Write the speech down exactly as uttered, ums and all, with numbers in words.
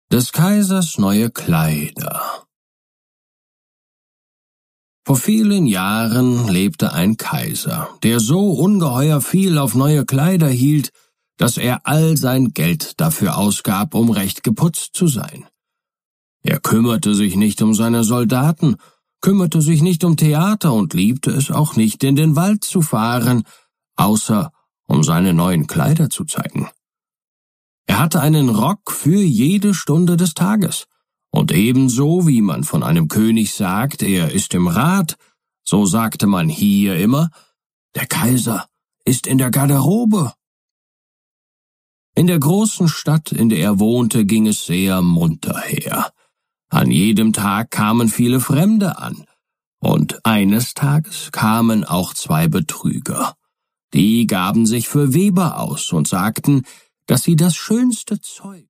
Des Kaisers neue Kleider. Vor vielen Jahren lebte ein Kaiser, der so ungeheuer viel auf neue Kleider hielt, dass er all sein Geld dafür ausgab, um recht geputzt zu sein. Er kümmerte sich nicht um seine Soldaten, kümmerte sich nicht um Theater und liebte es auch nicht, in den Wald zu fahren, außer um seine neuen Kleider zu zeigen. Er hatte einen Rock für jede Stunde des Tages, und ebenso wie man von einem König sagt, er ist im Rat, so sagte man hier immer, der Kaiser ist in der Garderobe. In der großen Stadt, in der er wohnte, ging es sehr munter her. An jedem Tag kamen viele Fremde an, und eines Tages kamen auch zwei Betrüger. Die gaben sich für Weber aus und sagten, dass sie das schönste Zeug